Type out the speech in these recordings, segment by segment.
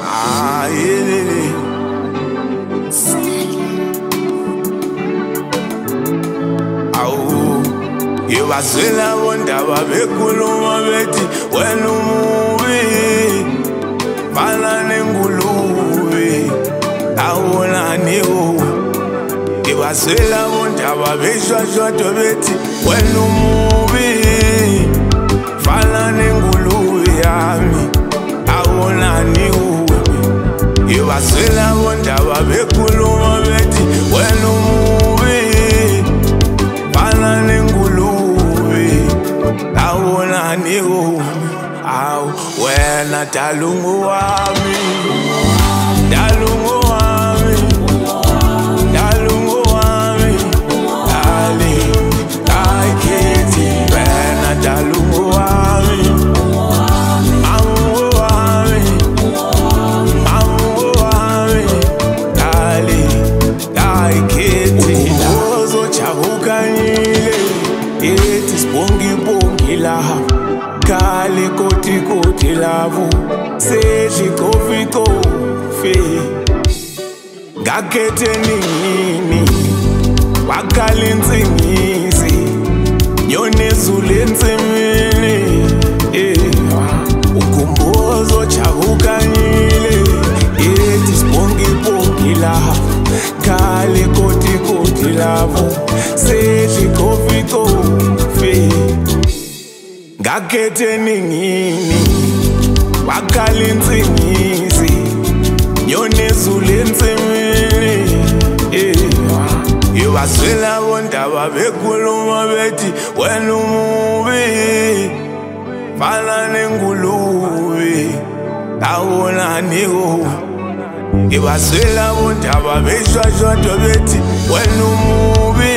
yelele. Awu, yebazela bondaba bekhuluma bethi wena umubi, fana nengulube, awonani wo. Yebazela bondaba beshwashwatho bethi wena umubi, fana nengulube yami, awonani wo. Yebazela bondaba bekhuluma bethi wena umubi, fana nengulube, awonani wo. Awu, wena dalungu wami, dalungu wami, dalungu wami, dali, ayikhethi. Wena dalungu wami, mamungu wami, mamungu wami, dali, ayikhethi. Uzojabukanyile, ethi sibongi lapha, kale koti lavo, sedli kofi. Ngakhethe nini, wakhala insingisi, nyonezulu ensimini. Ukhumbuzo ojabukanyile, ethi sibongi lapha, kale koti lavo, sedli kofi. Ngakhethe nini, wakhala insingisi, nyonezulu ensimini. Yebazela bondaba bekhuluma bethi wena umubi, fana nengulube, awonani wo. Yebazela bondaba beshwashwatho bethi wena umubi,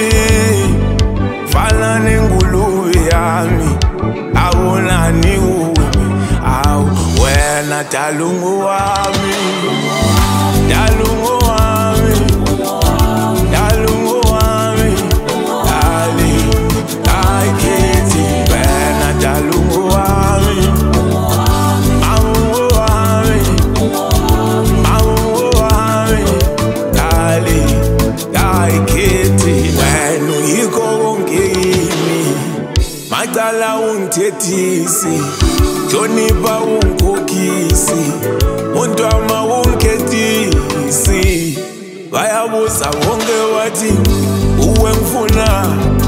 fana nengulube yami, awonani wo. Awu, wena dalungu wami, dalungu wami, dalungu wami, dali, ayikhethi. Wena dalungu wami, mamungu wami, mamungu wami, dali, ayikhethi. Wena uyikho konke kimi, macala ungithethisi, hlonipha ungikhokhisi, untwama ungikhethisi. Bayabuza bonke bathi uwe ngifuna,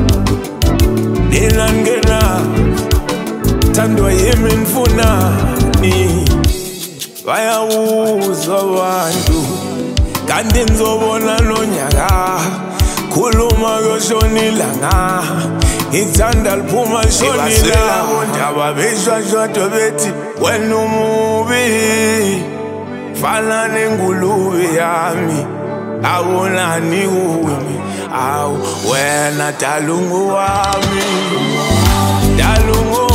nina ngena, thandwa yimi nifunani. Bayabuza abantu, kanti nizobona nonyaka, khuluma kuyoshonilanga, ithanda liphuma lishonila. Yebazela bondaba beshwashwatho bethi wena umubi, fana nengulube yami, awonani wo. Awu, wena dalungu wami, dalungu